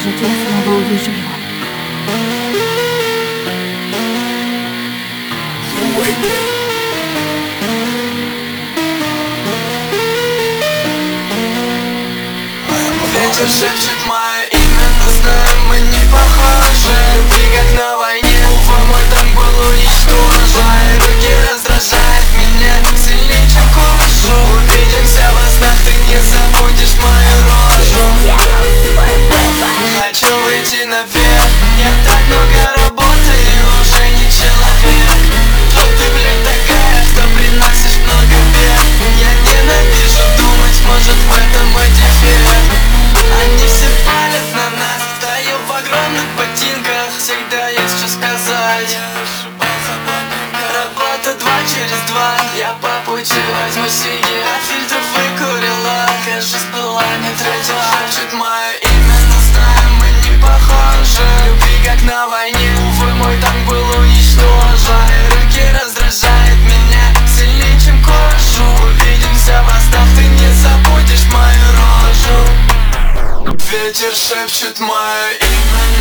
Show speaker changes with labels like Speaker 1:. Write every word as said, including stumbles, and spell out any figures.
Speaker 1: отец снова увижу его.
Speaker 2: Ветер шепчет мое имя, но знаем мы не похожи. Любви как на войне, увы, мой танк был уничтожен. Руки раздражают меня сильнее, чем кожу. Увидимся во снах, ты не забудешь мою рожу. Хочу выйти наверх, я так много работаю, уже не человек. Кто ты, блин, такая, что приносишь много бед? Я ненавижу думать, может в этом мой дефект. Они все палят на нас, стою в огромных ботинках, всегда есть что сказать. Работа два через два, я по пути возьму сиги, а фильтр выкурила, кажется, была не третья. Шепчет мое имя, но знаем мы не похожи. Любви как на войне, увы, мой танк был уничтожен. Руки раздражают меня сильнее, чем кожу. Увидимся во снах, ты не забудешь мою рожу. Ветер шепчет мое имя.